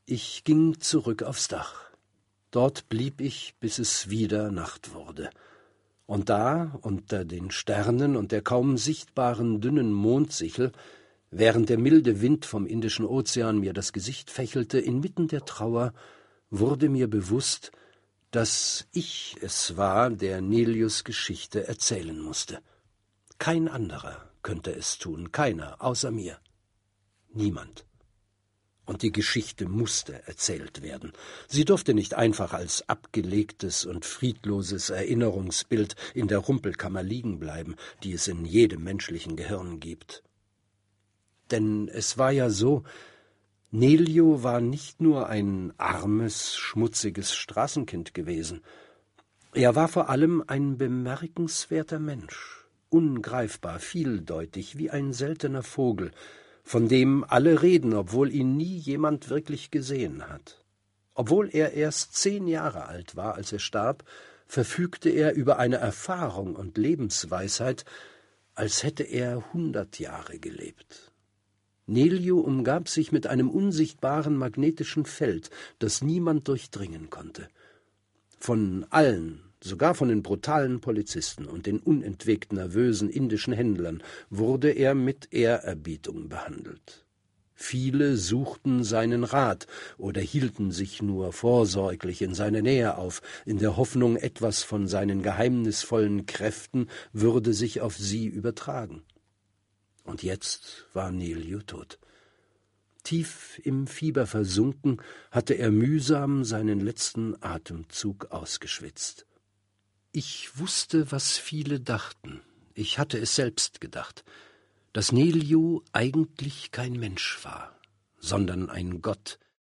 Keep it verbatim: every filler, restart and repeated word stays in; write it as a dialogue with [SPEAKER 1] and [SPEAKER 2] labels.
[SPEAKER 1] Ich ging zurück aufs Dach. Dort blieb ich, bis es wieder Nacht wurde. Und da, unter den Sternen und der kaum sichtbaren dünnen Mondsichel, während der milde Wind vom Indischen Ozean mir das Gesicht fächelte, inmitten der Trauer, wurde mir bewusst, dass ich es war, der Nelius' Geschichte erzählen musste. Kein anderer könnte es tun, keiner außer mir. Niemand. Und die Geschichte musste erzählt werden. Sie durfte nicht einfach als abgelegtes und friedloses Erinnerungsbild in der Rumpelkammer liegen bleiben, die es in jedem menschlichen Gehirn gibt. Denn es war ja so, Nelio war nicht nur ein armes, schmutziges Straßenkind gewesen. Er war vor allem ein bemerkenswerter Mensch, ungreifbar, vieldeutig, wie ein seltener Vogel, von dem alle reden, obwohl ihn nie jemand wirklich gesehen hat. Obwohl er erst zehn Jahre alt war, als er starb, verfügte er über eine Erfahrung und Lebensweisheit, als hätte er hundert Jahre gelebt. Nelio umgab sich mit einem unsichtbaren magnetischen Feld, das niemand durchdringen konnte. Von allen, sogar von den brutalen Polizisten und den unentwegt nervösen indischen Händlern, wurde er mit Ehrerbietung behandelt. Viele suchten seinen Rat oder hielten sich nur vorsorglich in seiner Nähe auf, in der Hoffnung, etwas von seinen geheimnisvollen Kräften würde sich auf sie übertragen. Und jetzt war Nelio tot. Tief im Fieber versunken, hatte er mühsam seinen letzten Atemzug ausgeschwitzt. Ich wusste, was viele dachten. Ich hatte es selbst gedacht, dass Nelio eigentlich kein Mensch war, sondern ein Gott,